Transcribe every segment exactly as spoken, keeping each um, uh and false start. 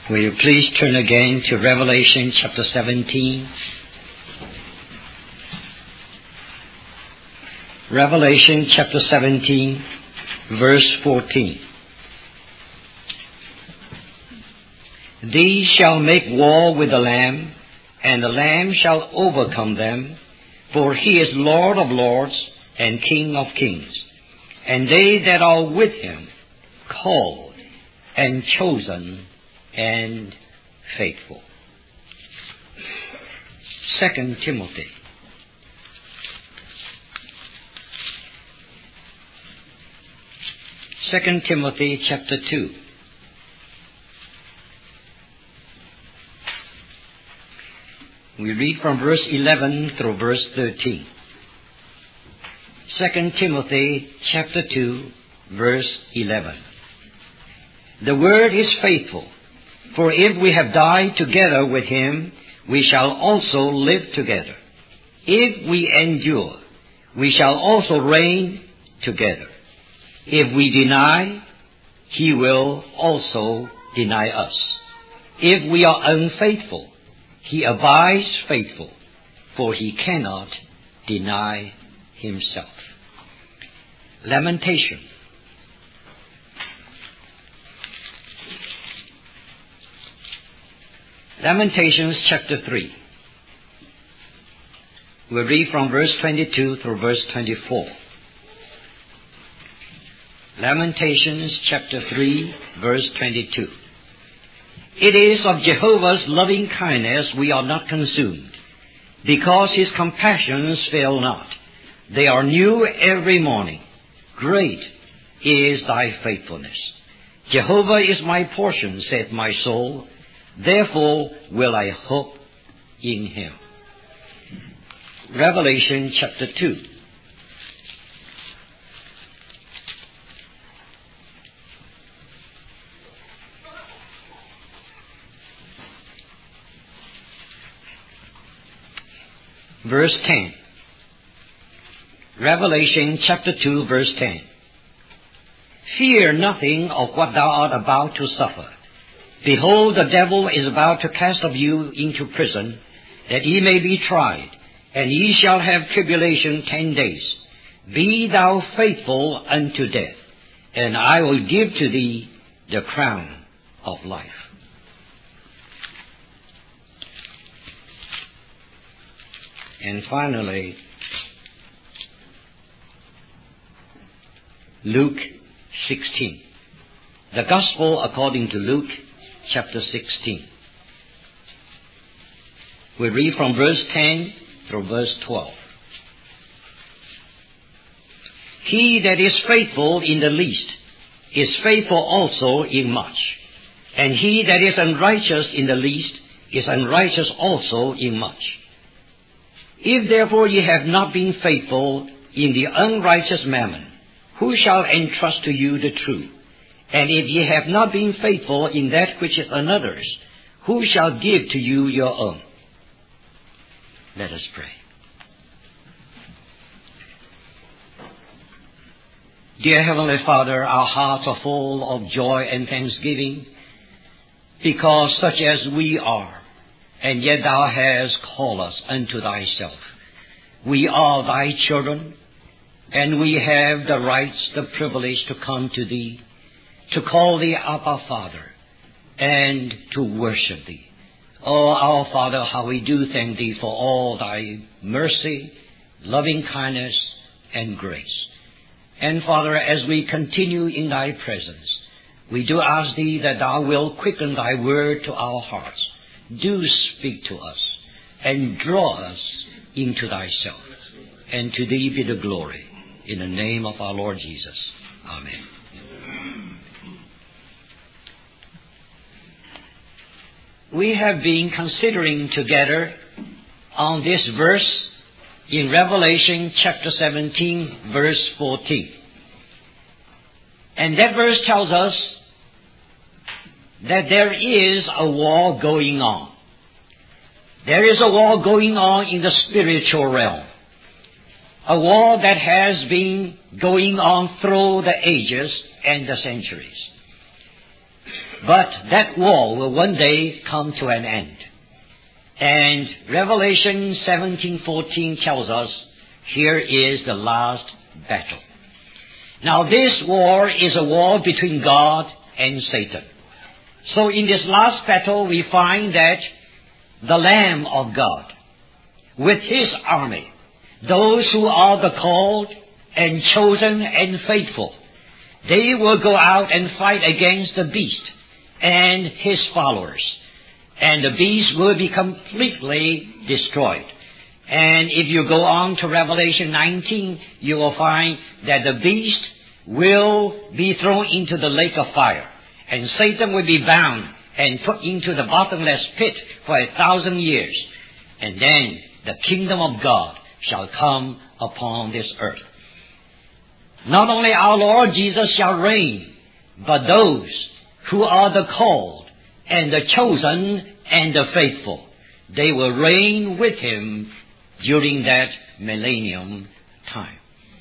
Will you please turn again to Revelation chapter seventeen? Revelation chapter seventeen, verse fourteen. These shall make war with the Lamb, and the Lamb shall overcome them, for he is Lord of lords and King of kings, and they that are with him, called and chosen and faithful. Second Timothy. Second Timothy chapter two. We read from verse eleven through verse thirteen. Second Timothy chapter two, verse eleven. The word is faithful, for if we have died together with him, we shall also live together. If we endure, we shall also reign together. If we deny, he will also deny us. If we are unfaithful, he abides faithful, for he cannot deny himself. Lamentation. Lamentations chapter three. We'll read from verse twenty-two through verse twenty-four. Lamentations chapter three, verse twenty-two. It is of Jehovah's loving kindness we are not consumed, because his compassions fail not. They are new every morning. Great is thy faithfulness. Jehovah is my portion, saith my soul. Therefore will I hope in him. Revelation chapter two. Verse ten. Revelation chapter two, verse ten. Fear nothing of what thou art about to suffer. Behold, the devil is about to cast of you into prison, that ye may be tried, and ye shall have tribulation ten days. Be thou faithful unto death, and I will give to thee the crown of life. And finally, Luke sixteen. The Gospel according to Luke chapter sixteen. We read from verse ten through verse twelve. He that is faithful in the least is faithful also in much, and he that is unrighteous in the least is unrighteous also in much. If therefore ye have not been faithful in the unrighteous mammon, who shall entrust to you the true? And if ye have not been faithful in that which is another's, who shall give to you your own? Let us pray. Dear Heavenly Father, our hearts are full of joy and thanksgiving, because such as we are, and yet thou hast called us unto thyself. We are thy children, and we have the rights, the privilege to come to thee, to call thee Abba Father, and to worship thee. Oh, our Father, how we do thank thee for all thy mercy, loving kindness, and grace. And Father, as we continue in thy presence, we do ask thee that thou wilt quicken thy word to our hearts. Do speak to us, and draw us into thyself. And to thee be the glory. In the name of our Lord Jesus. Amen. We have been considering together on this verse in Revelation chapter seventeen, verse fourteen. And that verse tells us that there is a war going on. There is a war going on in the spiritual realm. A war that has been going on through the ages and the centuries. But that war will one day come to an end. And Revelation seventeen fourteen tells us, here is the last battle. Now this war is a war between God and Satan. So in this last battle we find that the Lamb of God, with His army, those who are the called and chosen and faithful, they will go out and fight against the beast and his followers. And the beast will be completely destroyed. And if you go on to Revelation nineteen, you will find that the beast will be thrown into the lake of fire. And Satan will be bound and put into the bottomless pit for a thousand years. And then the kingdom of God shall come upon this earth. Not only our Lord Jesus shall reign, but those who are the called and the chosen and the faithful, they will reign with Him during that millennium time.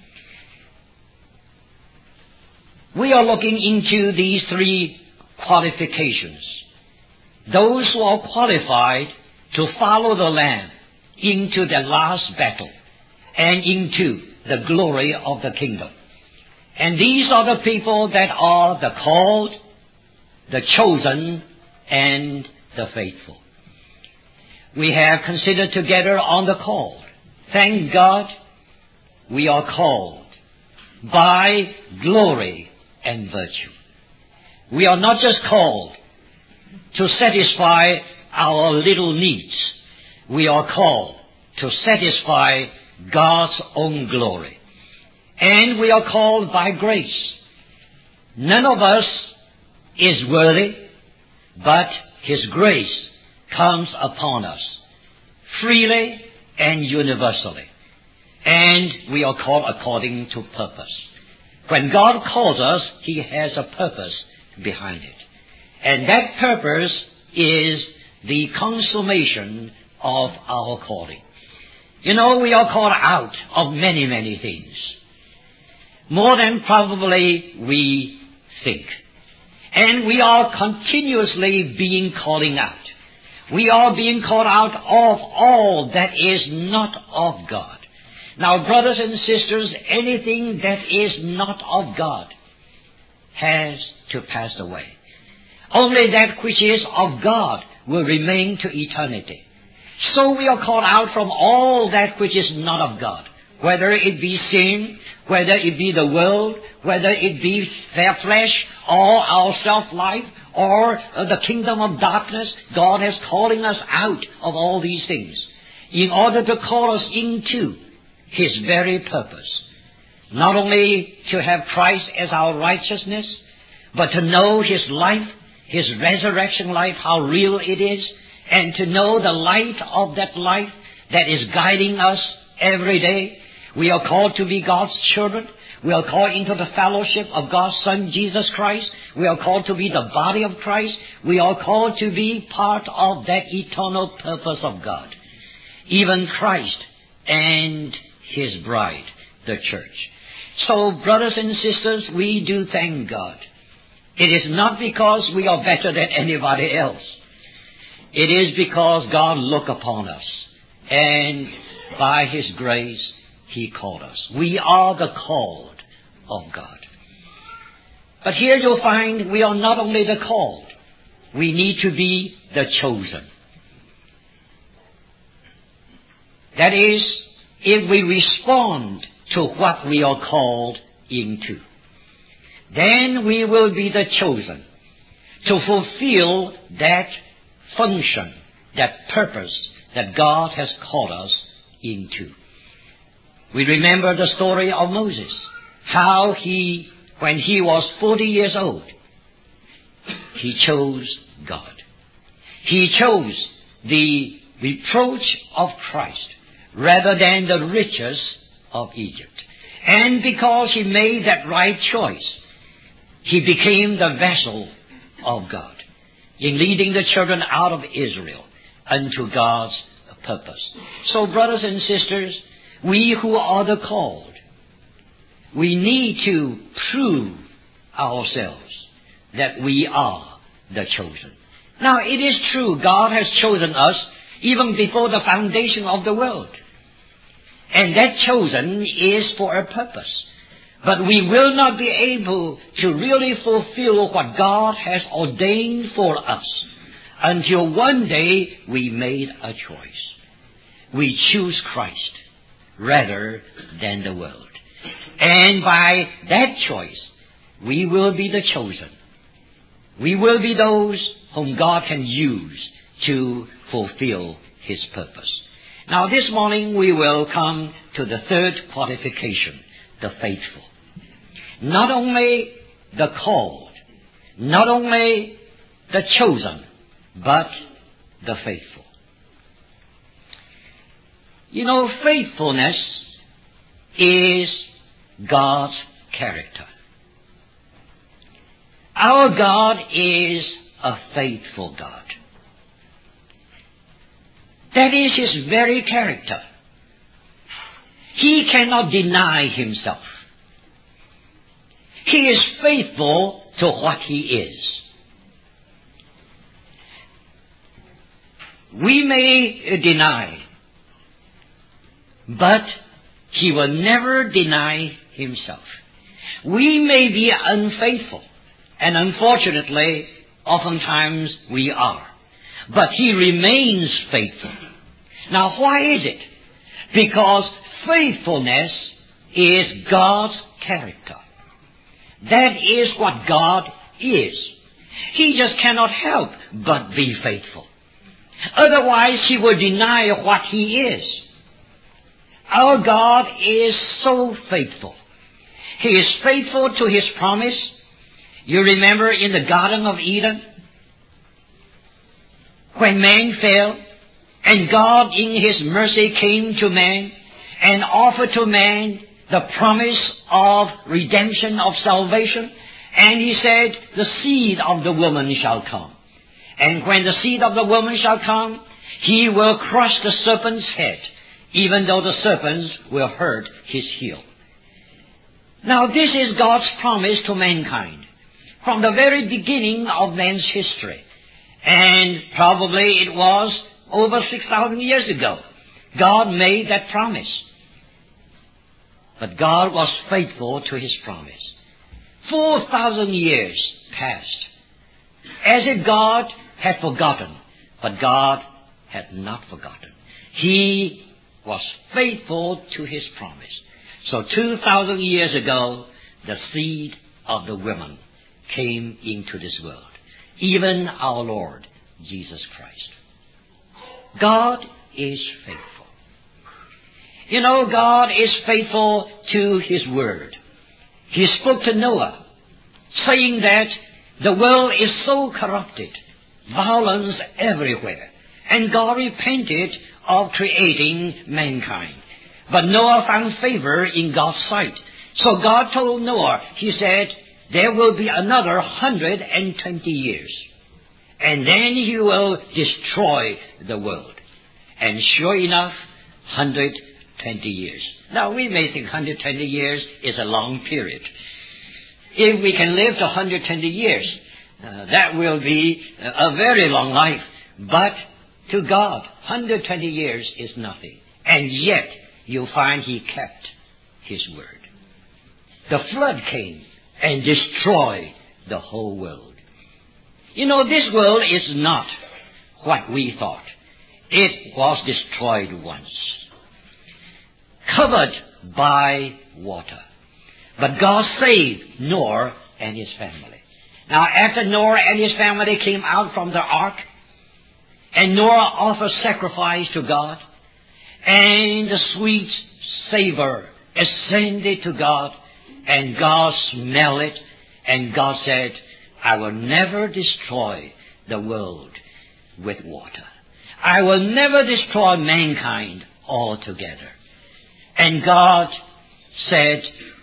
We are looking into these three qualifications. Those who are qualified to follow the Lamb into the last battle and into the glory of the kingdom. And these are the people that are the called, the chosen, and the faithful. We have considered together on the called. Thank God we are called by glory and virtue. We are not just called to satisfy our little needs. We are called to satisfy God's own glory. And we are called by grace. None of us is worthy, but His grace comes upon us freely and universally. And we are called according to purpose. When God calls us, He has a purpose behind it. And that purpose is the consummation of our calling. You know, we are called out of many, many things. More than probably we think. And we are continuously being calling out. We are being called out of all that is not of God. Now, brothers and sisters, anything that is not of God has to pass away. Only that which is of God will remain to eternity. So we are called out from all that which is not of God, whether it be sin, whether it be the world, whether it be their flesh, or our self-life, or uh, the kingdom of darkness. God is calling us out of all these things in order to call us into His very purpose. Not only to have Christ as our righteousness, but to know His life, His resurrection life, how real it is, and to know the light of that life that is guiding us every day. We are called to be God's children. We are called into the fellowship of God's Son, Jesus Christ. We are called to be the body of Christ. We are called to be part of that eternal purpose of God. Even Christ and His bride, the church. So, brothers and sisters, we do thank God. It is not because we are better than anybody else. It is because God looked upon us, and by His grace, He called us. We are the called of God. But here you'll find we are not only the called, we need to be the chosen. That is, if we respond to what we are called into, then we will be the chosen to fulfill that function, that purpose that God has called us into. We remember the story of Moses, how he, when he was forty years old, he chose God. He chose the reproach of Christ rather than the riches of Egypt. And because he made that right choice, he became the vessel of God in leading the children out of Israel unto God's purpose. So, brothers and sisters, we who are the called, we need to prove ourselves that we are the chosen. Now, it is true, God has chosen us even before the foundation of the world. And that chosen is for a purpose. But we will not be able to really fulfill what God has ordained for us until one day we made a choice. We choose Christ rather than the world. And by that choice, we will be the chosen. We will be those whom God can use to fulfill His purpose. Now this morning we will come to the third qualification, the faithful. Not only the called, not only the chosen, but the faithful. You know, faithfulness is God's character. Our God is a faithful God. That is His very character. He cannot deny Himself. He is faithful to what He is. We may deny, but He will never deny Himself. We may be unfaithful, and unfortunately, oftentimes we are. But He remains faithful. Now, why is it? Because faithfulness is God's character. That is what God is. He just cannot help but be faithful. Otherwise, He would deny what He is. Our God is so faithful. He is faithful to His promise. You remember in the Garden of Eden, when man fell, and God in His mercy came to man and offered to man the promise of redemption, of salvation, and He said, the seed of the woman shall come. And when the seed of the woman shall come, he will crush the serpent's head, even though the serpents will hurt his heel. Now this is God's promise to mankind from the very beginning of man's history. And probably it was over six thousand years ago. God made that promise. But God was faithful to His promise. Four thousand years passed, as if God had forgotten. But God had not forgotten. He was faithful to His promise. So two thousand years ago, the seed of the woman came into this world. Even our Lord, Jesus Christ. God is faithful. You know, God is faithful to His word. He spoke to Noah, saying that the world is so corrupted, violence everywhere, and God repented of creating mankind. But Noah found favor in God's sight. So God told Noah, He said, there will be another hundred and twenty years, and then He will destroy the world. And sure enough, one hundred twenty years. Now we may think one hundred twenty years is a long period. If we can live to one hundred twenty years, uh, that will be a very long life. But to God, one hundred twenty years is nothing. And yet, you'll find He kept His word. The flood came and destroyed the whole world. You know, this world is not what we thought. It was destroyed once, covered by water. But God saved Noah and his family. Now, after Noah and his family came out from the ark, and Noah offered sacrifice to God, and the sweet savor ascended to God, and God smelled it, and God said, I will never destroy the world with water. I will never destroy mankind altogether. And God said,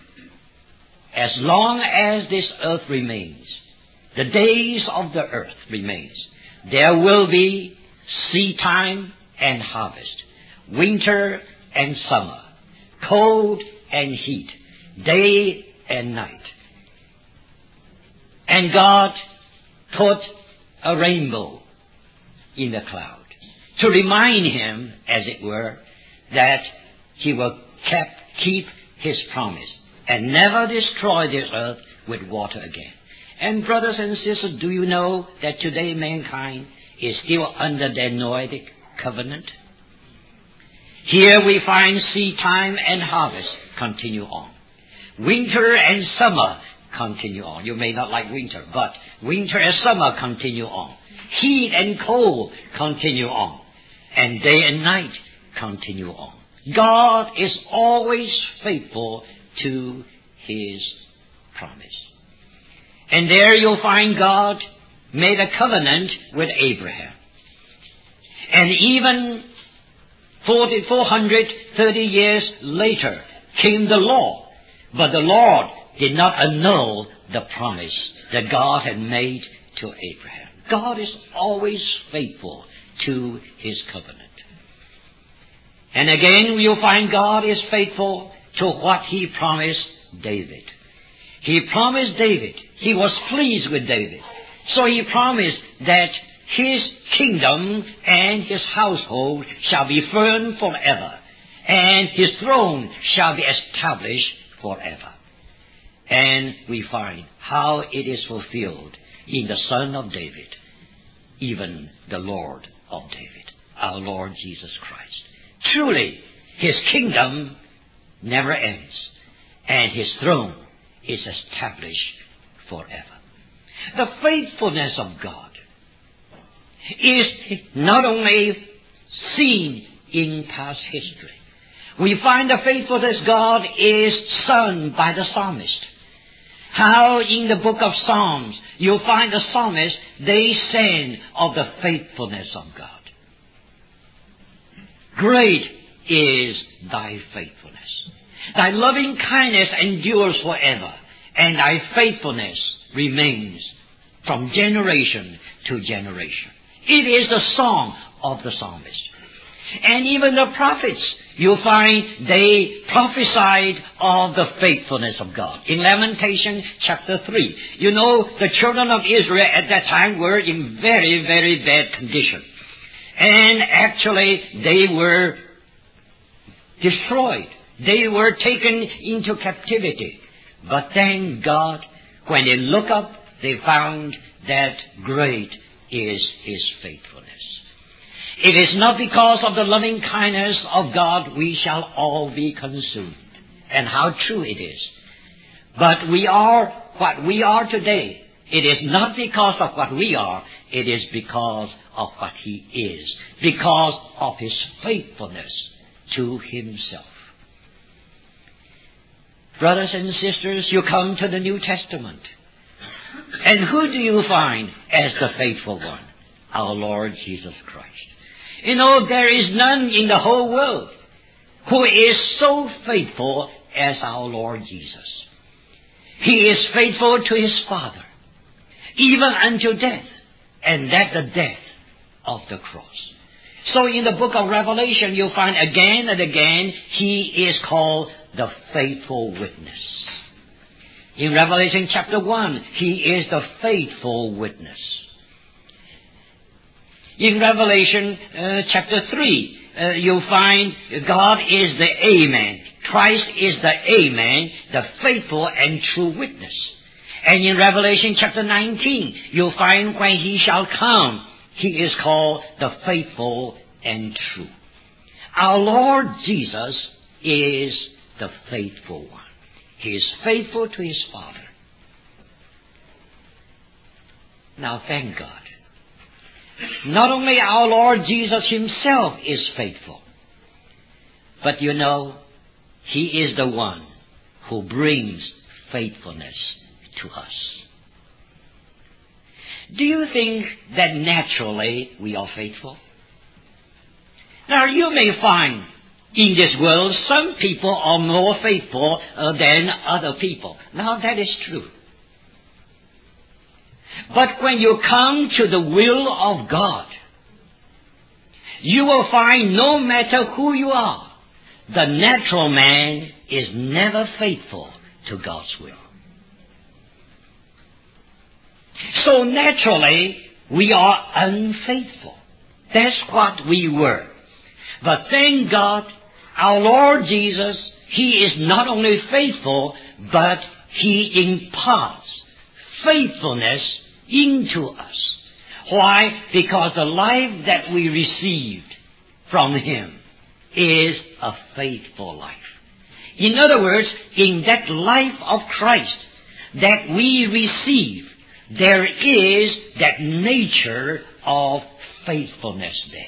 as long as this earth remains, the days of the earth remains, there will be seed time and harvest, winter and summer, cold and heat, day and night. And God put a rainbow in the cloud to remind him, as it were, that he will kept, keep his promise and never destroy this earth with water again. And brothers and sisters, do you know that today mankind is still under the Noahic covenant? Here we find seed time and harvest continue on. Winter and summer continue on. You may not like winter, but winter and summer continue on. Heat and cold continue on. And day and night continue on. God is always faithful to his promise. And there you'll find God made a covenant with Abraham. And even four hundred thirty years later came the law. But the Lord did not annul the promise that God had made to Abraham. God is always faithful to his covenant. And again, you'll find God is faithful to what he promised David. He promised David. He was pleased with David. So he promised that his kingdom and his household shall be firm forever, and his throne shall be established forever. And we find how it is fulfilled in the Son of David, even the Lord of David, our Lord Jesus Christ. Truly, his kingdom never ends, and his throne is established forever. The faithfulness of God is not only seen in past history. We find the faithfulness of God is sung by the psalmist. How in the book of Psalms you'll find the psalmist, they sang of the faithfulness of God. Great is thy faithfulness. Thy loving kindness endures forever, and thy faithfulness remains from generation to generation. It is the song of the psalmist. And even the prophets, you'll find they prophesied of the faithfulness of God. In Lamentation chapter three, you know, the children of Israel at that time were in very, very bad condition. And actually, they were destroyed. They were taken into captivity. But thank God, when they look up, they found that great is his faithfulness. It is not because of the loving kindness of God we shall all be consumed. And how true it is. But we are what we are today. It is not because of what we are. It is because of what he is. Because of his faithfulness to himself. Brothers and sisters, you come to the New Testament. And who do you find as the faithful one? Our Lord Jesus Christ. You know, there is none in the whole world who is so faithful as our Lord Jesus. He is faithful to his Father, even unto death, and that the death of the cross. So in the book of Revelation, you'll find again and again, he is called the faithful witness. In Revelation chapter one, he is the faithful witness. In Revelation uh, chapter three, uh, you'll find God is the Amen. Christ is the Amen, the faithful and true witness. And in Revelation chapter nineteen, you'll find when he shall come, he is called the faithful and true. Our Lord Jesus is the faithful one. He is faithful to his Father. Now thank God. Not only our Lord Jesus himself is faithful, but you know, he is the one who brings faithfulness to us. Do you think that naturally we are faithful? Now you may find in this world some people are more faithful uh, than other people. Now that is true. But when you come to the will of God, you will find no matter who you are, the natural man is never faithful to God's will. So naturally, we are unfaithful. That's what we were. But thank God, our Lord Jesus, He is not only faithful, but He imparts faithfulness into us. Why? Because the life that we received from Him is a faithful life. In other words, in that life of Christ that we receive, there is that nature of faithfulness there.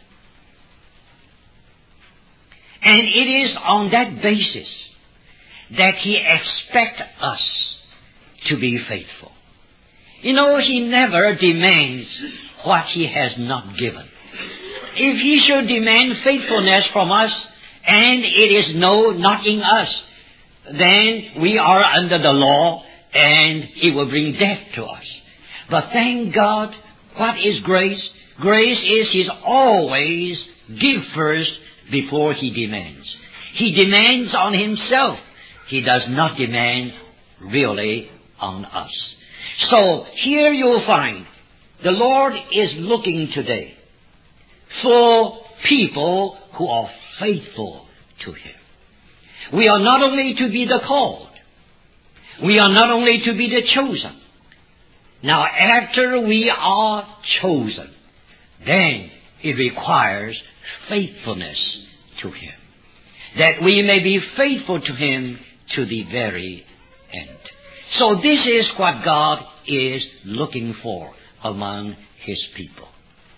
And it is on that basis that He expects us to be faithful. You know, He never demands what He has not given. If He should demand faithfulness from us, and it is no, not in us, then we are under the law, and it will bring death to us. But thank God, what is grace? Grace is He's always give first before He demands. He demands on Himself. He does not demand really on us. So here you'll find the Lord is looking today for people who are faithful to Him. We are not only to be the called. We are not only to be the chosen. Now, after we are chosen, then it requires faithfulness to Him, that we may be faithful to Him to the very end. So this is what God is looking for among His people.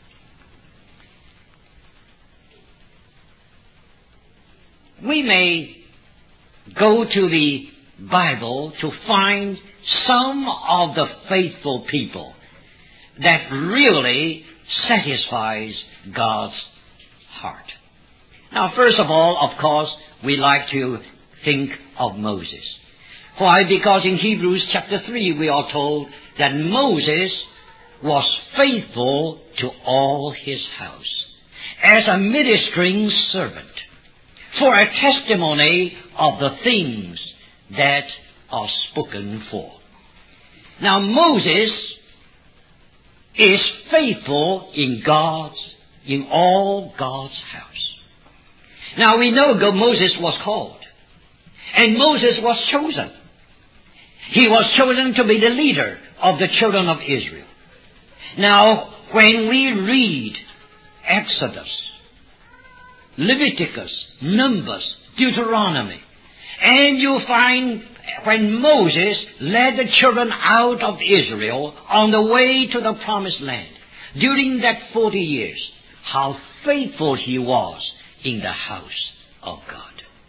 We may go to the Bible to find some of the faithful people that really satisfies God's heart. Now, first of all, of course, we like to think of Moses. Why? Because in Hebrews chapter three we are told that Moses was faithful to all his house as a ministering servant for a testimony of the things that are spoken for. Now, Moses is faithful in God's, in all God's house. Now, we know Moses was called, and Moses was chosen. He was chosen to be the leader of the children of Israel. Now, when we read Exodus, Leviticus, Numbers, Deuteronomy, and you find when Moses led the children out of Israel on the way to the promised land, during that forty years, how faithful he was in the house of God.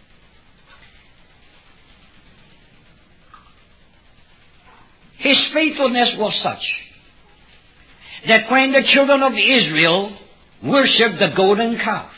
His faithfulness was such that when the children of Israel worshipped the golden calf,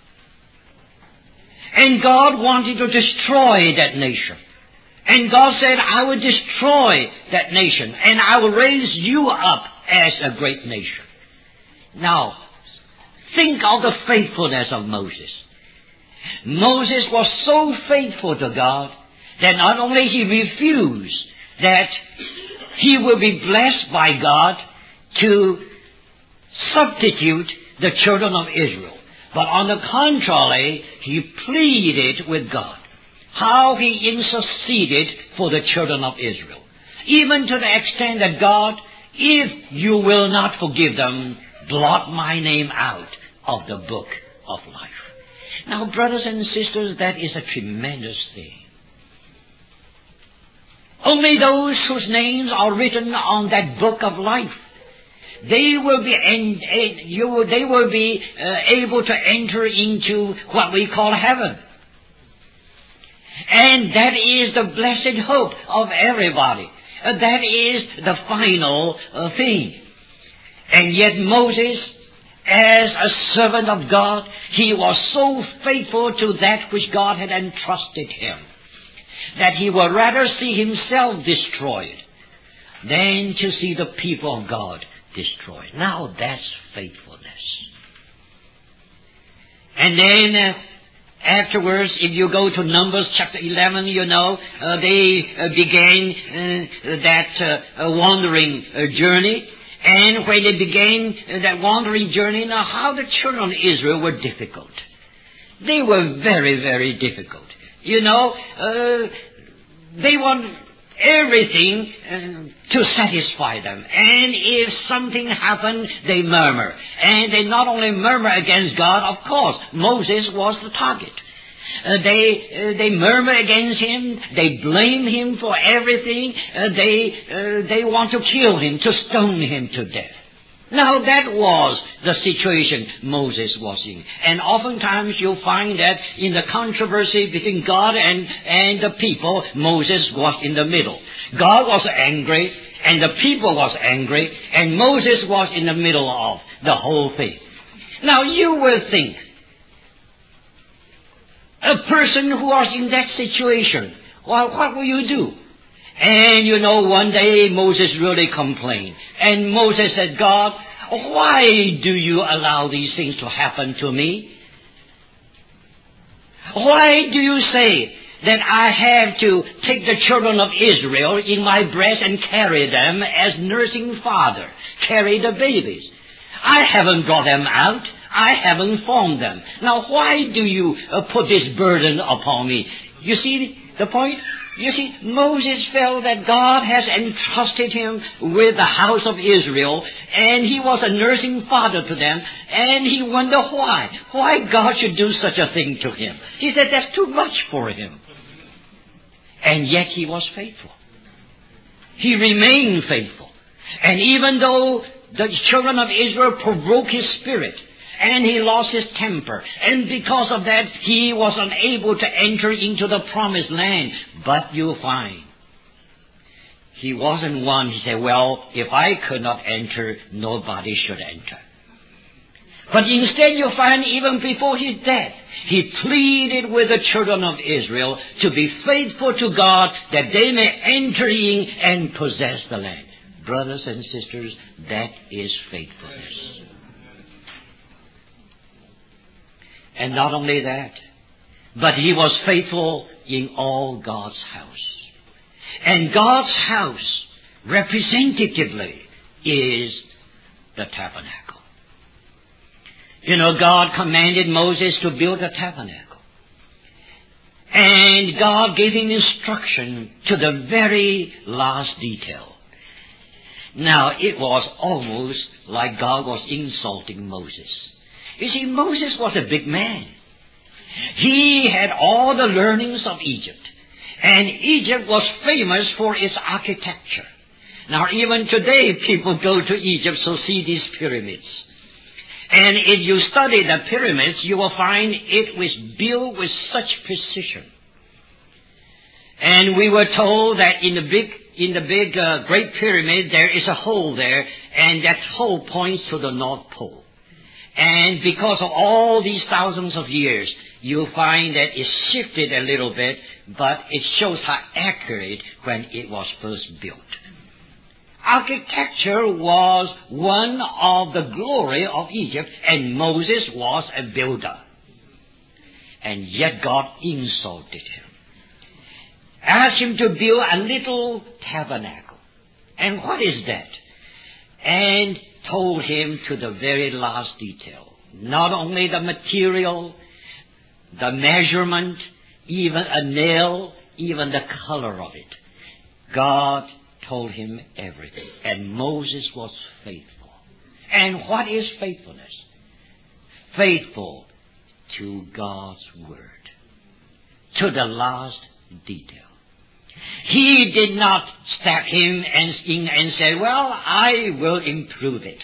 and God wanted to destroy that nation, and God said, I will destroy that nation, and I will raise you up as a great nation. Now, think of the faithfulness of Moses. Moses was so faithful to God that not only he refused that he will be blessed by God to substitute the children of Israel, but on the contrary, he pleaded with God how he interceded for the children of Israel, even to the extent that God, if you will not forgive them, blot my name out of the book of life. Now, brothers and sisters, that is a tremendous thing. Only those whose names are written on that book of life, they will be en- en- you will, they will be uh, able to enter into what we call heaven. And that is the blessed hope of everybody. Uh, that is the final uh, thing. And yet Moses, as a servant of God, he was so faithful to that which God had entrusted him, that he would rather see himself destroyed than to see the people of God destroyed. Now that's faithfulness. And then uh, afterwards, if you go to Numbers chapter eleven, you know, uh, they uh, began uh, that uh, uh, wandering uh, journey. And when they began that wandering journey, now how the children of Israel were difficult. They were very, very difficult. You know, uh, they want everything uh, to satisfy them. And if something happened, they murmur. And they not only murmur against God, of course, Moses was the target. Uh, they uh, they murmur against him. They blame him for everything. Uh, they uh, they want to kill him, to stone him to death. Now that was the situation Moses was in. And oftentimes you'll find that in the controversy between God and, and the people, Moses was in the middle. God was angry, and the people was angry, and Moses was in the middle of the whole thing. Now you will think, a person who was in that situation, well, what will you do? And you know, one day Moses really complained. And Moses said, God, why do you allow these things to happen to me? Why do you say that I have to take the children of Israel in my breast and carry them as nursing father, carry the babies? I haven't brought them out. I haven't formed them. Now why do you uh, put this burden upon me? You see the point? You see, Moses felt that God has entrusted him with the house of Israel, and he was a nursing father to them, and he wondered why. Why God should do such a thing to him. He said that's too much for him. And yet he was faithful. He remained faithful. And even though the children of Israel provoked his spirit, and he lost his temper, and because of that he was unable to enter into the promised land. But you'll find he wasn't one, he said, well, if I could not enter, nobody should enter. But instead you'll find even before his death, he pleaded with the children of Israel to be faithful to God, that they may enter in and possess the land. Brothers and sisters, that is faithfulness. And not only that, but he was faithful in all God's house. And God's house, representatively, is the tabernacle. You know, God commanded Moses to build a tabernacle. And God gave him instruction to the very last detail. Now, it was almost like God was insulting Moses. You see, Moses was a big man. He had all the learnings of Egypt. And Egypt was famous for its architecture. Now, even today, people go to Egypt to see these pyramids. And if you study the pyramids, you will find it was built with such precision. And we were told that in the big, in the big uh, Great Pyramid, there is a hole there, and that hole points to the North Pole. And because of all these thousands of years, you'll find that it shifted a little bit, but it shows how accurate when it was first built. Architecture was one of the glory of Egypt, and Moses was a builder. And yet God insulted him. Asked him to build a little tabernacle. And what is that? And told him to the very last detail. Not only the material, the measurement, even a nail, even the color of it. God told him everything. And Moses was faithful. And what is faithfulness? Faithful to God's word. To the last detail. He did not stab him and, and say, well, I will improve it.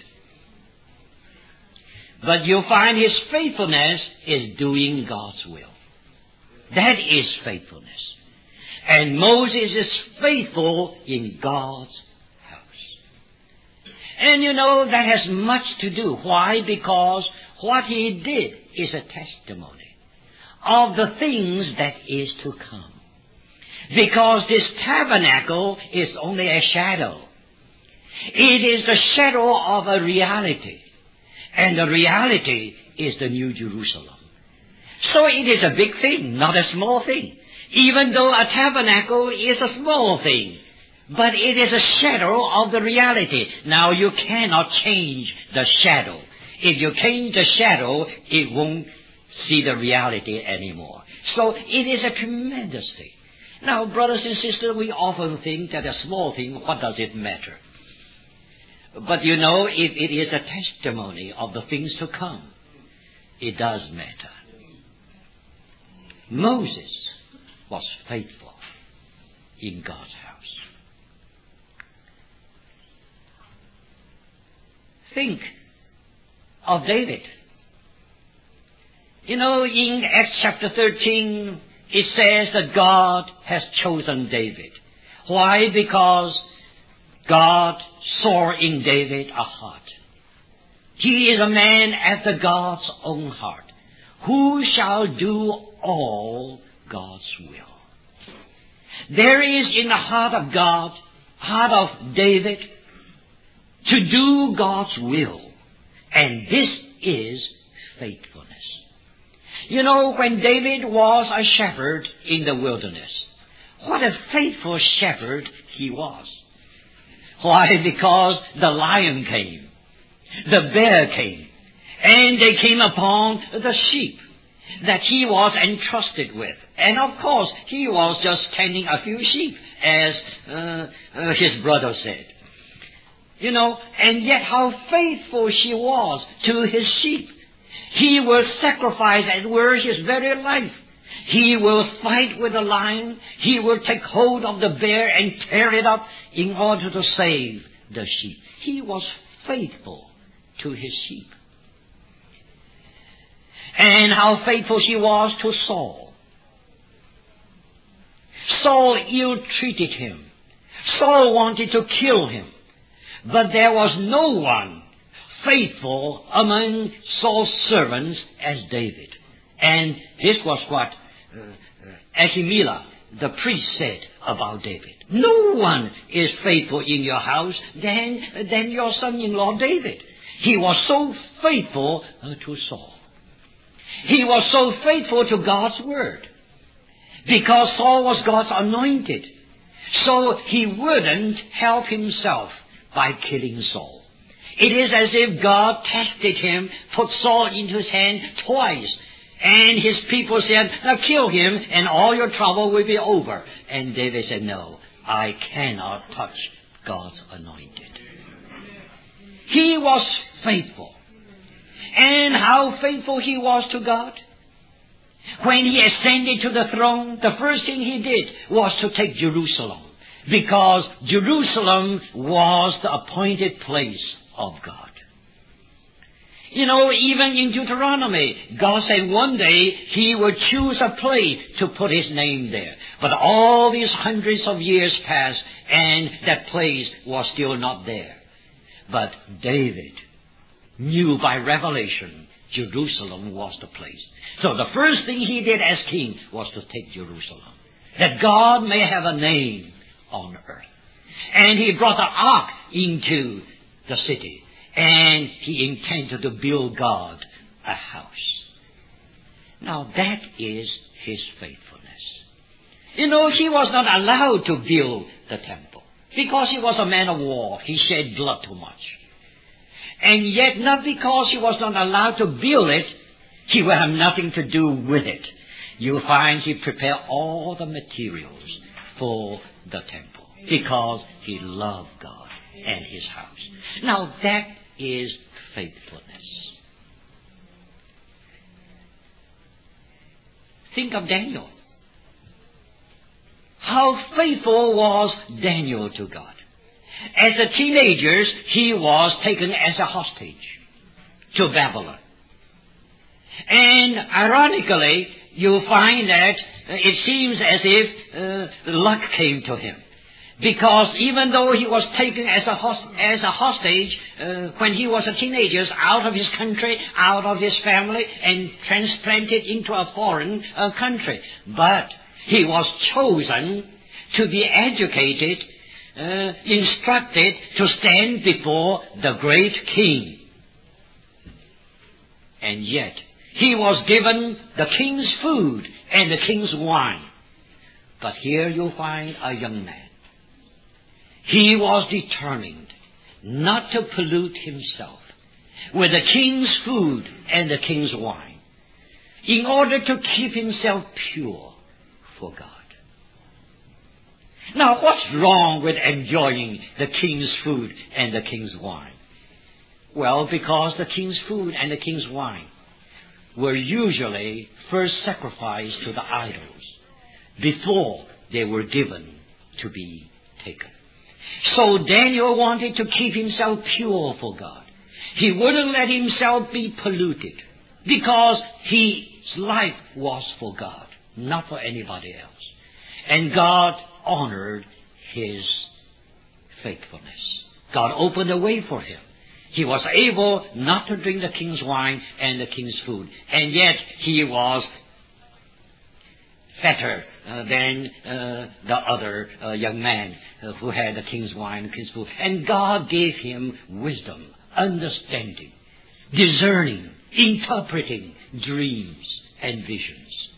But you'll find his faithfulness is doing God's will. That is faithfulness. And Moses is faithful in God's house. And you know, that has much to do. Why? Because what he did is a testimony of the things that is to come. Because this tabernacle is only a shadow. It is the shadow of a reality. And the reality is the New Jerusalem. So it is a big thing, not a small thing. Even though a tabernacle is a small thing, but it is a shadow of the reality. Now, you cannot change the shadow. If you change the shadow, it won't see the reality anymore. So it is a tremendous thing. Now, brothers and sisters, we often think that a small thing, what does it matter? But you know, if it is a testimony of the things to come, it does matter. Moses was faithful in God's house. Think of David. You know, in Acts chapter thirteen, it says that God has chosen David. Why? Because God saw in David a heart. He is a man after God's own heart, who shall do all God's will. There is in the heart of God, heart of David, to do God's will. And this is faithfulness. You know, when David was a shepherd in the wilderness, what a faithful shepherd he was. Why? Because the lion came, the bear came, and they came upon the sheep that he was entrusted with. And of course, he was just tending a few sheep, as uh, uh, his brother said. You know, and yet how faithful she was to his sheep. He will sacrifice, as were his very life. He will fight with the lion. He will take hold of the bear and tear it up in order to save the sheep. He was faithful to his sheep. And how faithful she was to Saul. Saul ill-treated him. Saul wanted to kill him. But there was no one faithful among Saul's servants as David. And this was what uh, uh, Ahimelech, the priest, said about David. No one is faithful in your house than, than your son-in-law David. He was so faithful uh, to Saul. He was so faithful to God's word. Because Saul was God's anointed. So he wouldn't help himself by killing Saul. It is as if God tested him, put Saul into his hand twice. And his people said, now kill him and all your trouble will be over. And David said, no, I cannot touch God's anointed. He was faithful. And how faithful he was to God. When he ascended to the throne, the first thing he did was to take Jerusalem. Because Jerusalem was the appointed place of God. You know, even in Deuteronomy, God said one day he would choose a place to put his name there. But all these hundreds of years passed and that place was still not there. But David knew by revelation Jerusalem was the place. So the first thing he did as king was to take Jerusalem, that God may have a name on earth. And he brought the ark into the city, and he intended to build God a house. Now that is his faithfulness. You know, he was not allowed to build the temple because he was a man of war. He shed blood too much. And yet, not because he was not allowed to build it, he will have nothing to do with it. You find he prepared all the materials for the temple because he loved God and his house. Now that is faithfulness. Think of Daniel. How faithful was Daniel to God. As a teenager, he was taken as a hostage to Babylon. And ironically, you find that it seems as if uh, luck came to him. Because even though he was taken as a, host, as a hostage uh, when he was a teenager out of his country, out of his family, and transplanted into a foreign uh, country, but he was chosen to be educated, uh, instructed to stand before the great king. And yet, he was given the king's food and the king's wine. But here you find a young man. he was determined not to pollute himself with the king's food and the king's wine, in order to keep himself pure for God. Now, what's wrong with enjoying the king's food and the king's wine? Well, because the king's food and the king's wine were usually first sacrificed to the idols before they were given to be taken. So Daniel wanted to keep himself pure for God. He wouldn't let himself be polluted, because his life was for God, not for anybody else. And God honored his faithfulness. God opened a way for him. He was able not to drink the king's wine and the king's food, and yet he was better uh, than uh, the other uh, young man uh, who had the king's wine and king's food. And God gave him wisdom, understanding, discerning, interpreting dreams and visions.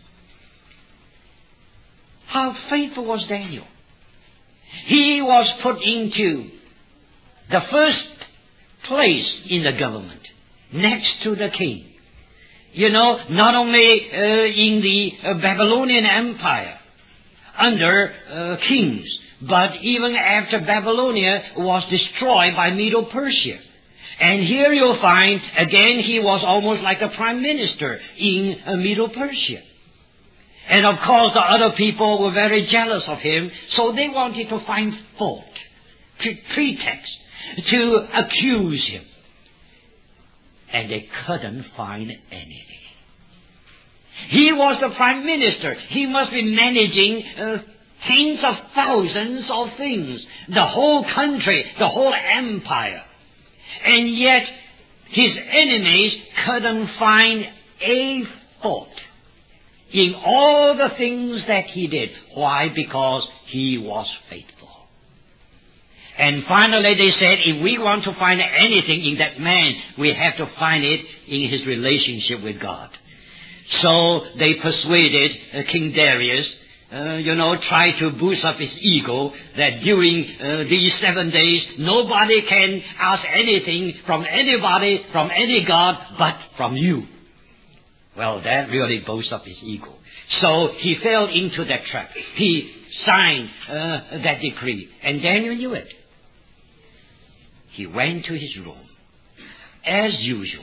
How faithful was Daniel? He was put into the first place in the government, next to the king. You know, not only uh, in the uh, Babylonian Empire, under uh, kings, but even after Babylonia was destroyed by Medo-Persia. And here you'll find, again, he was almost like a prime minister in uh, Medo-Persia. And of course, the other people were very jealous of him, so they wanted to find fault, pre- pretext, to accuse him. And they couldn't find anything. He was the prime minister. He must be managing uh, tens of thousands of things, the whole country, the whole empire. And yet, his enemies couldn't find a fault in all the things that he did. Why? Because he was faithful. And finally they said, if we want to find anything in that man, we have to find it in his relationship with God. So they persuaded uh, King Darius, uh, you know, try to boost up his ego, that during uh, these seven days, nobody can ask anything from anybody, from any God, but from you. Well, that really boosts up his ego. So he fell into that trap. He signed uh, that decree, and Daniel knew it. He went to his room, as usual,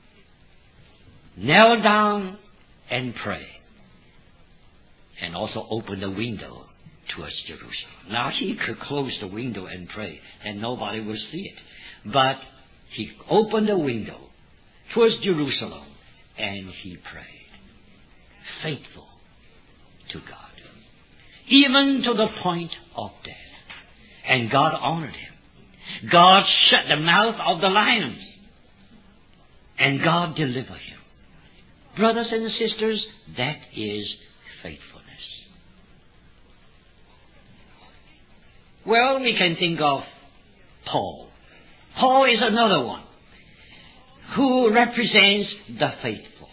knelt down and prayed, and also opened the window towards Jerusalem. Now, he could close the window and pray, and nobody would see it. But he opened the window towards Jerusalem, and he prayed, faithful to God, even to the point of death. And God honored him. God shut the mouth of the lions, and God delivered him. Brothers and sisters, that is faithfulness. Well, we can think of Paul. Paul is another one who represents the faithful.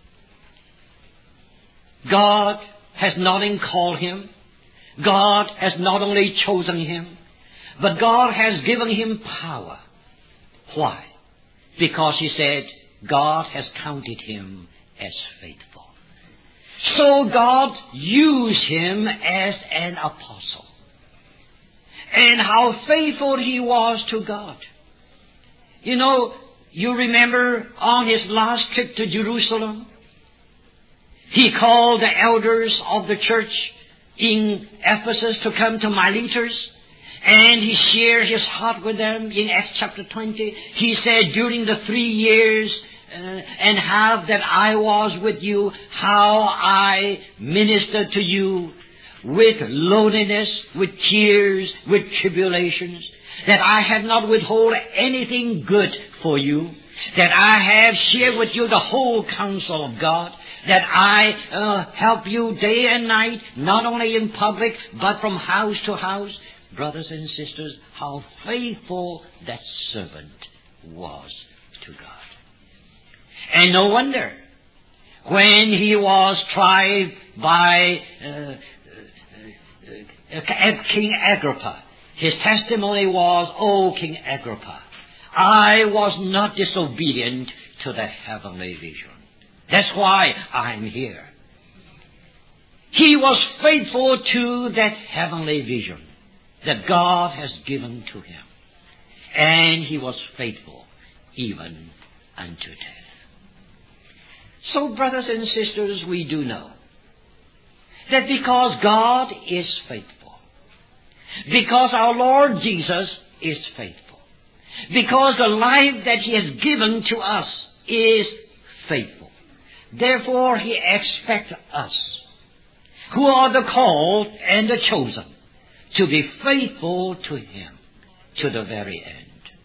God has not only called him, God has not only chosen him, but God has given him power. Why? Because he said, God has counted him as faithful. So God used him as an apostle. And how faithful he was to God. You know, you remember on his last trip to Jerusalem, he called the elders of the church in Ephesus to come to Miletus, and he shared his heart with them in Acts chapter twenty. He said, during the three years uh, and half that I was with you, how I ministered to you with loneliness, with tears, with tribulations, that I have not withheld anything good for you, that I have shared with you the whole counsel of God, that I uh, help you day and night, not only in public, but from house to house. Brothers and sisters, how faithful that servant was to God. And no wonder, when he was tried by uh, uh, uh, King Agrippa, His testimony was, "O King Agrippa, I was not disobedient to the heavenly vision. That's why I'm here." He was faithful to that heavenly vision that God has given to him. And he was faithful even unto death. So, brothers and sisters, we do know that because God is faithful, because our Lord Jesus is faithful, because the life that he has given to us is faithful, therefore he expects us, who are the called and the chosen, to be faithful to him to the very end.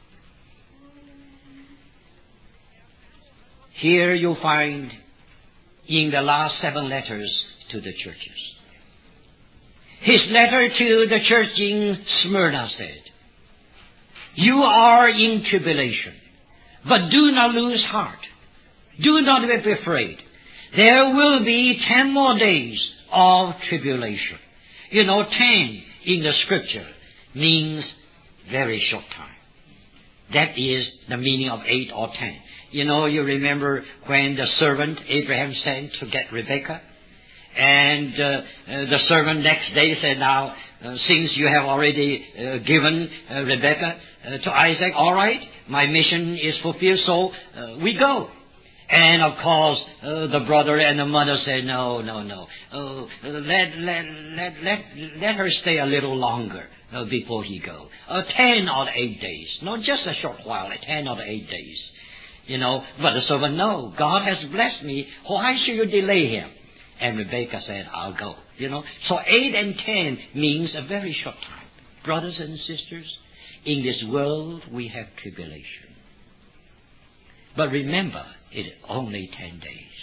Here you find in the last seven letters to the churches. His letter to the church in Smyrna said, "You are in tribulation, but do not lose heart. Do not be afraid. There will be ten more days of tribulation." You know, ten in the scripture means very short time. That is the meaning of eight or ten. You know, you remember when the servant Abraham sent to get Rebekah, and uh, uh, the servant next day said, "Now, uh, since you have already uh, given uh, Rebekah uh, to Isaac, all right, my mission is fulfilled, so uh, we go." And of course, uh, the brother and the mother said, "No, no, no. Oh, let, let, let, let, let her stay a little longer uh, before he go. Uh, ten or eight days. Not just a short while, ten or eight days. You know, but the servant, "No, God has blessed me. Why should you delay him?" And Rebekah said, "I'll go." You know, so eight and ten means a very short time. Brothers and sisters, in this world we have tribulation. But remember, it is only ten days.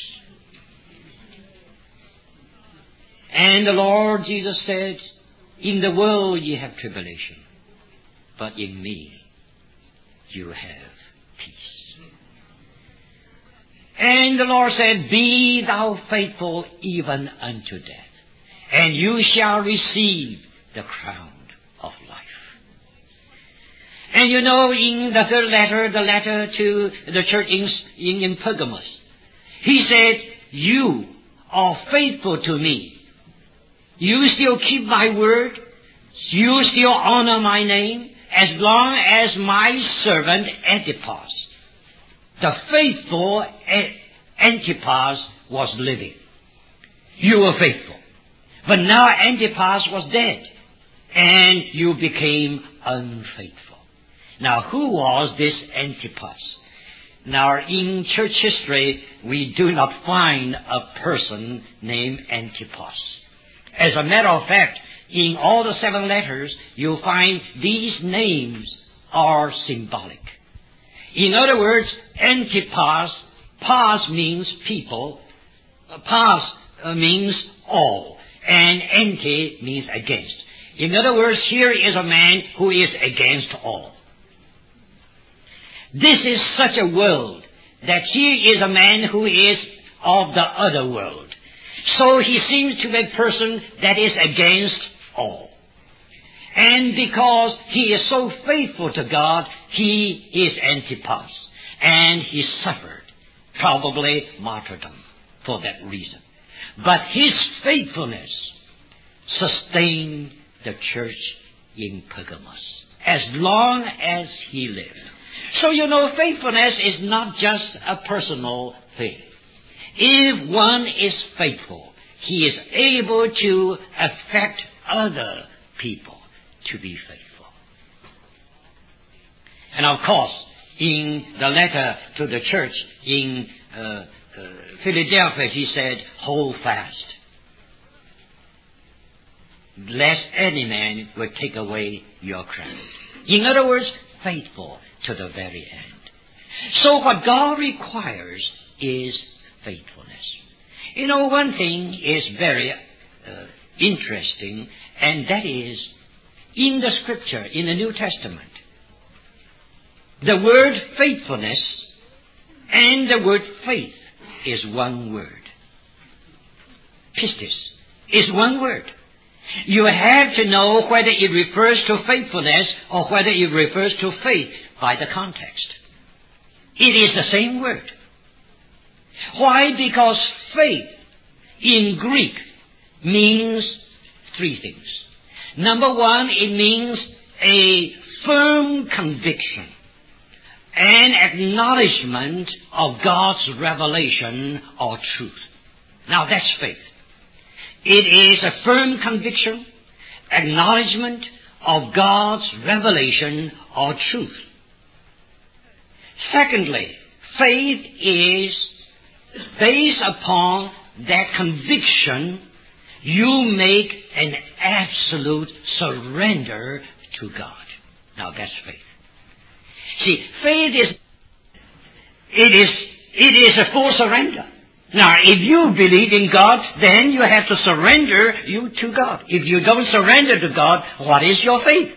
And the Lord Jesus said, "In the world ye have tribulation, but in me you have peace." And the Lord said, "Be thou faithful even unto death, and you shall receive the crown of life." And you know, in the third letter, the letter to the church in, in, in Pergamos, he said, "You are faithful to me. You still keep my word. You still honor my name, as long as my servant Antipas, the faithful Antipas, was living. You were faithful. But now Antipas was dead, and you became unfaithful." Now, who was this Antipas? Now, in church history, we do not find a person named Antipas. As a matter of fact, in all the seven letters, you'll find these names are symbolic. In other words, Antipas, pas means people, pas uh, means all, and anti means against. In other words, here is a man who is against all. This is such a world that here is a man who is of the other world. So he seems to be a person that is against all. And because he is so faithful to God, he is Antipas. And he suffered, probably martyrdom, for that reason. But his faithfulness sustained the church in Pergamos as long as he lived. So, you know, faithfulness is not just a personal thing. If one is faithful, he is able to affect other people to be faithful. And of course, in the letter to the church in uh, uh, Philadelphia, he said, "Hold fast, lest any man will take away your crown." In other words, faithful to the very end. So what God requires is faithfulness. You know, one thing is very uh, interesting, and that is, in the Scripture, in the New Testament, the word faithfulness and the word faith is one word. Pistis is one word. You have to know whether it refers to faithfulness or whether it refers to faith by the context. It is the same word. Why? Because faith in Greek means three things. Number one, it means a firm conviction, an acknowledgement of God's revelation or truth. Now that's faith. It is a firm conviction, acknowledgement of God's revelation or truth. Secondly, faith is based upon that conviction, you make an absolute surrender to God. Now that's faith. See, faith is, it is, it is a full surrender. Now, if you believe in God, then you have to surrender you to God. If you don't surrender to God, what is your faith?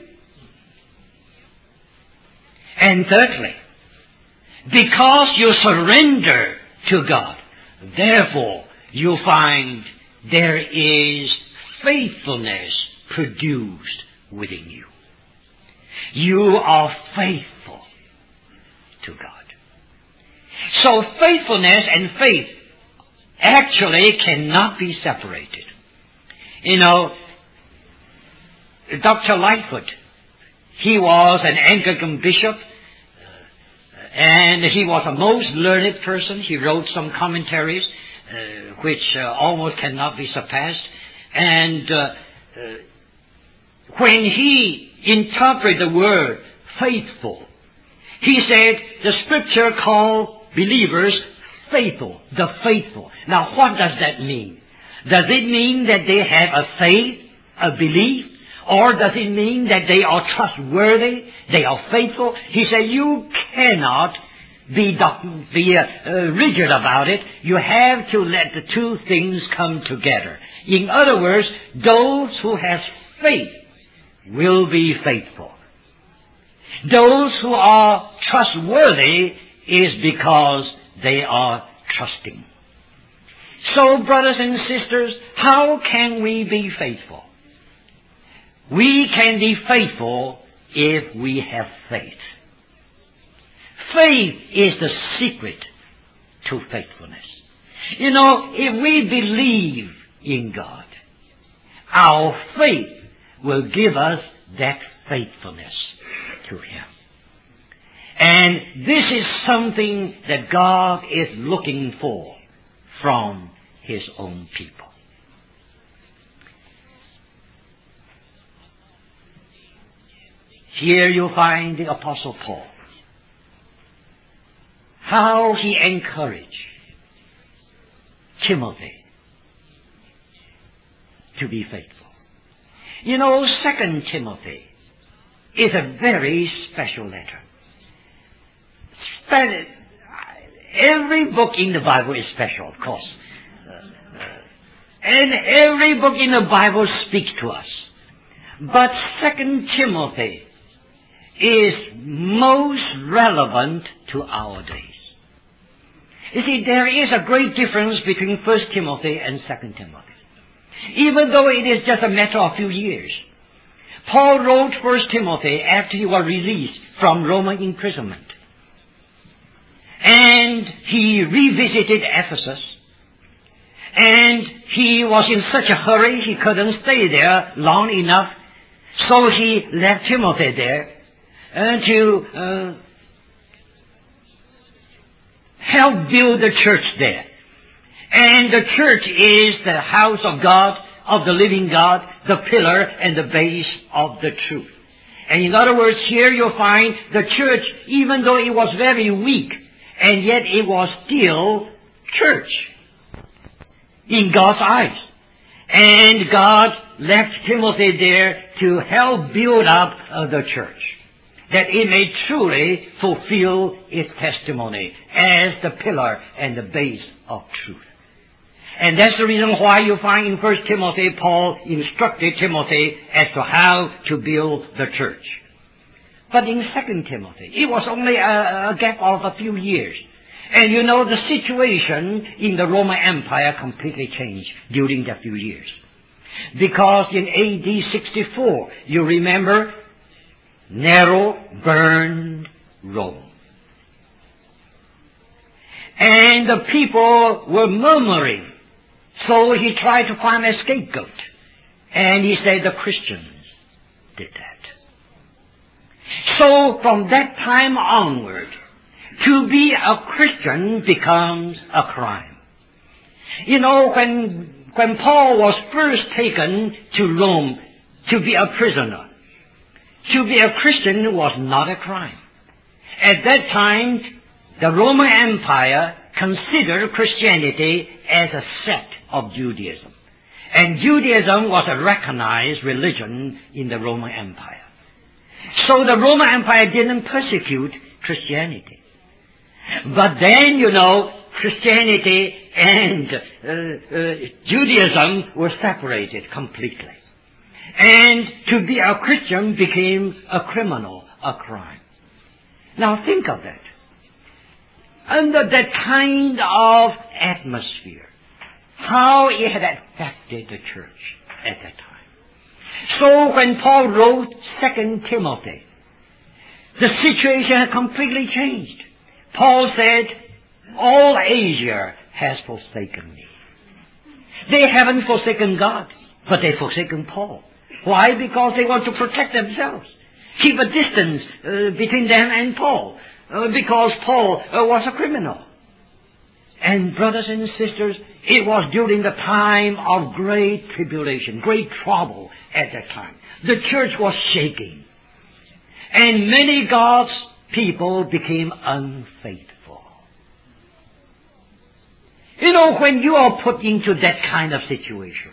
And thirdly, because you surrender to God, therefore you find there is faithfulness produced within you. You are faithful to God. So faithfulness and faith actually cannot be separated. You know, Doctor Lightfoot, he was an Anglican bishop, and he was a most learned person. He wrote some commentaries uh, which uh, almost cannot be surpassed. And uh, uh, when he interpreted the word faithful, he said the Scripture called believers faithful, the faithful. Now what does that mean? Does it mean that they have a faith, a belief? Or does it mean that they are trustworthy, they are faithful? He said you cannot be, be uh, uh, rigid about it. You have to let the two things come together. In other words, those who have faith will be faithful. Those who are trustworthy is because they are trusting. So, brothers and sisters, how can we be faithful? We can be faithful if we have faith. Faith is the secret to faithfulness. You know, if we believe in God, our faith will give us that faithfulness to Him. And this is something that God is looking for from His own people. Here you find the Apostle Paul. How he encouraged Timothy to be faithful. You know, Second Timothy is a very special letter. Every book in the Bible is special, of course. And every book in the Bible speaks to us. But Second Timothy is most relevant to our days. You see, there is a great difference between First Timothy and Second Timothy. Even though it is just a matter of a few years. Paul wrote First Timothy after he was released from Roman imprisonment. And he revisited Ephesus. And he was in such a hurry he couldn't stay there long enough. So he left Timothy there and to uh, help build the church there. And the church is the house of God, of the living God, the pillar and the base of the truth. And in other words, here you'll find the church, even though it was very weak, and yet it was still church in God's eyes. And God left Timothy there to help build up uh, the church, that it may truly fulfill its testimony as the pillar and the base of truth. And that's the reason why you find in First Timothy, Paul instructed Timothy as to how to build the church. But in Second Timothy, it was only a, a gap of a few years. And you know, the situation in the Roman Empire completely changed during that few years. Because in A D sixty-four, you remember, Nero burned Rome. And the people were murmuring. So he tried to find a scapegoat. And he said the Christians did that. So from that time onward, to be a Christian becomes a crime. You know, when, when Paul was first taken to Rome to be a prisoner, to be a Christian was not a crime. At that time, the Roman Empire considered Christianity as a sect of Judaism. And Judaism was a recognized religion in the Roman Empire. So the Roman Empire didn't persecute Christianity. But then, you know, Christianity and uh, uh, Judaism were separated completely. And to be a Christian became a criminal, a crime. Now think of that. Under that kind of atmosphere, how it had affected the church at that time. So when Paul wrote Second Timothy, the situation had completely changed. Paul said, all Asia has forsaken me. They haven't forsaken God, but they've forsaken Paul. Why? Because they want to protect themselves. Keep a distance uh, between them and Paul. Uh, because Paul uh, was a criminal. And brothers and sisters, it was during the time of great tribulation, great trouble at that time. The church was shaking. And many God's people became unfaithful. You know, when you are put into that kind of situation,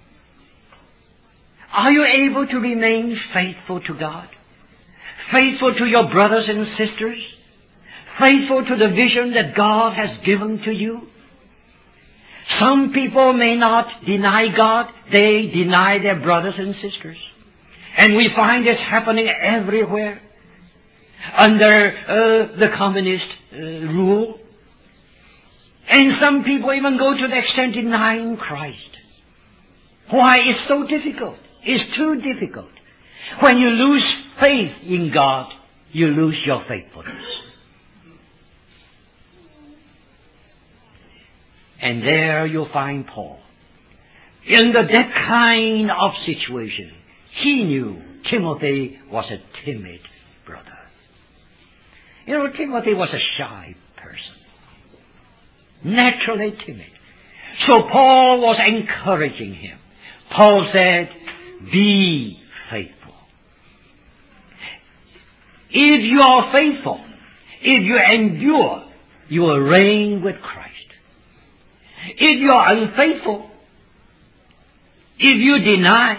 are you able to remain faithful to God? Faithful to your brothers and sisters? Faithful to the vision that God has given to you? Some people may not deny God. They deny their brothers and sisters. And we find this happening everywhere under uh, the communist uh, rule. And some people even go to the extent of denying Christ. Why? It's so difficult. It's too difficult. When you lose faith in God, you lose your faithfulness. And there you'll find Paul. In the, that kind of situation, he knew Timothy was a timid brother. You know, Timothy was a shy person. Naturally timid. So Paul was encouraging him. Paul said, be faithful. If you are faithful, if you endure, you will reign with Christ. If you are unfaithful, if you deny,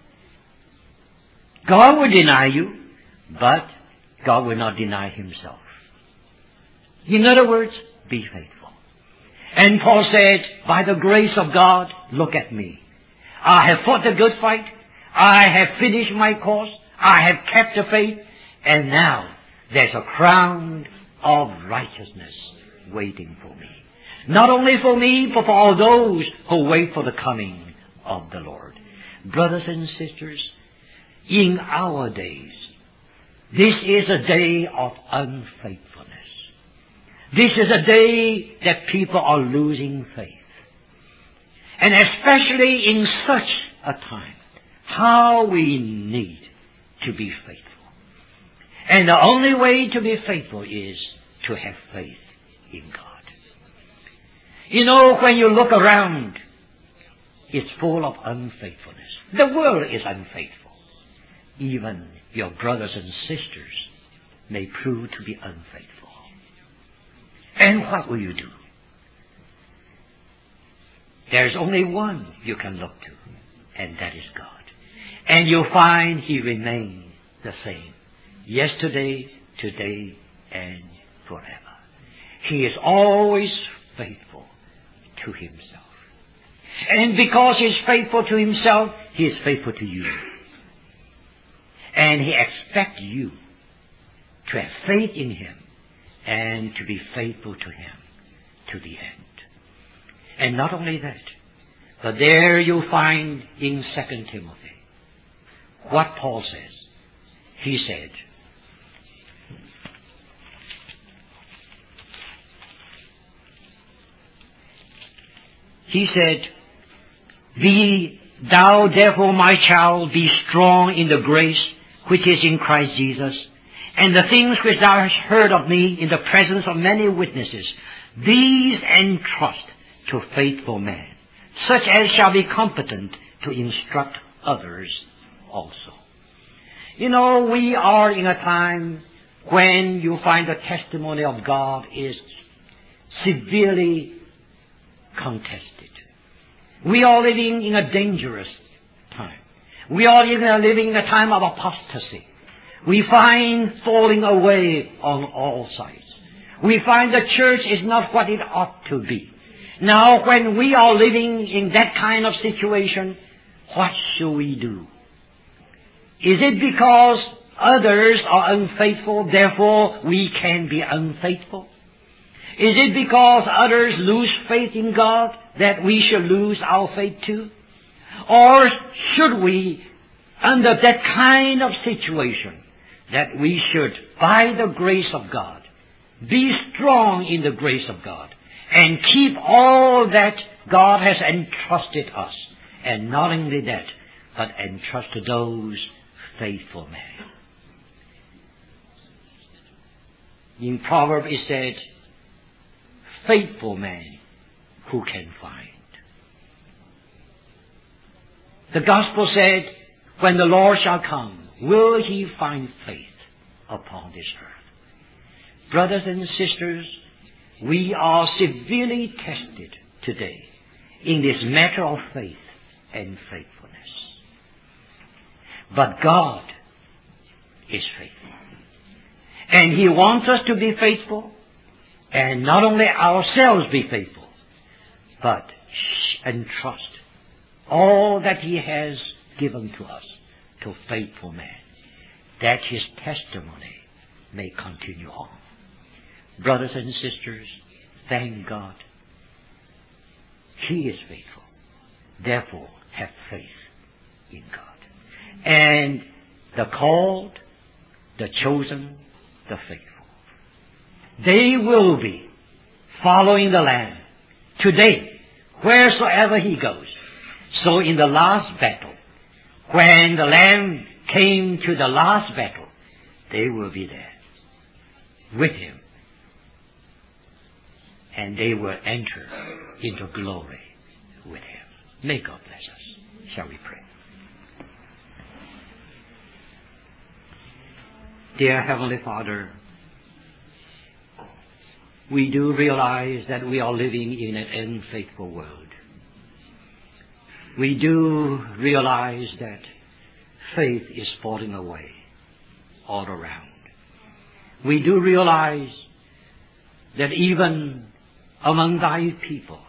God will deny you, but God will not deny himself. In other words, be faithful. And Paul said, by the grace of God, look at me. I have fought the good fight. I have finished my course. I have kept the faith. And now there's a crown of righteousness waiting for me. Not only for me, but for all those who wait for the coming of the Lord. Brothers and sisters, in our days, this is a day of unfaithfulness. This is a day that people are losing faith. And especially in such a time, how we need to be faithful. And the only way to be faithful is to have faith in God. You know, when you look around, it's full of unfaithfulness. The world is unfaithful. Even your brothers and sisters may prove to be unfaithful. And what will you do? There's only one you can look to, and that is God. And you'll find He remains the same. Yesterday, today, and forever. He is always faithful to Himself. And because He is faithful to Himself, He is faithful to you. And He expects you to have faith in Him and to be faithful to Him to the end. And not only that, But there you find in Second Timothy what Paul says. He said, He said, Be thou therefore, my child, be strong in the grace which is in Christ Jesus, and the things which thou hast heard of me in the presence of many witnesses, these entrust to faithful men, such as shall be competent to instruct others also. You know, we are in a time when you find the testimony of God is severely contested. We are living in a dangerous time. We are even living in a time of apostasy. We find falling away on all sides. We find the church is not what it ought to be. Now, when we are living in that kind of situation, what shall we do? Is it because others are unfaithful, therefore we can be unfaithful? Is it because others lose faith in God that we should lose our faith too? Or should we, under that kind of situation, that we should, by the grace of God, be strong in the grace of God, and keep all that God has entrusted us, and not only that, but entrust to those faithful men. In Proverbs it said, faithful man who can find. The gospel said, when the Lord shall come, will he find faith upon this earth? Brothers and sisters, we are severely tested today in this matter of faith and faithfulness. But God is faithful. And he wants us to be faithful, and not only ourselves be faithful, but entrust all that he has given to us to faithful men, that his testimony may continue on. Brothers and sisters, thank God. He is faithful. Therefore, have faith in God. And the called, the chosen, the faithful, they will be following the Lamb today, wheresoever he goes. So in the last battle, when the Lamb came to the last battle, they will be there with him. And they will enter into glory with him. May God bless us. Shall we pray? Dear Heavenly Father, we do realize that we are living in an unfaithful world. We do realize that faith is falling away all around. We do realize that even among thy people,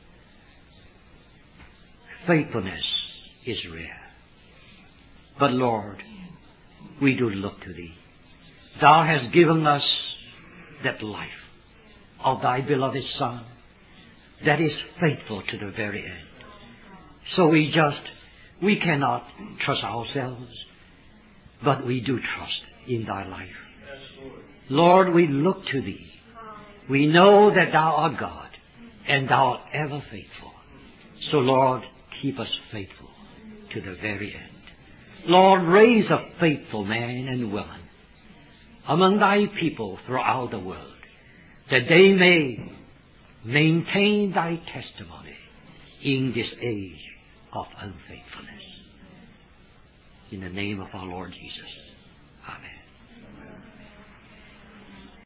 faithfulness is rare. But Lord, we do look to thee. Thou hast given us that life of thy beloved Son that is faithful to the very end. So we just, we cannot trust ourselves, but we do trust in thy life. Lord, we look to thee. We know that thou art God, and thou art ever faithful. So Lord, keep us faithful to the very end. Lord, raise up faithful men and women among thy people throughout the world, that they may maintain thy testimony in this age of unfaithfulness. In the name of our Lord Jesus. Amen.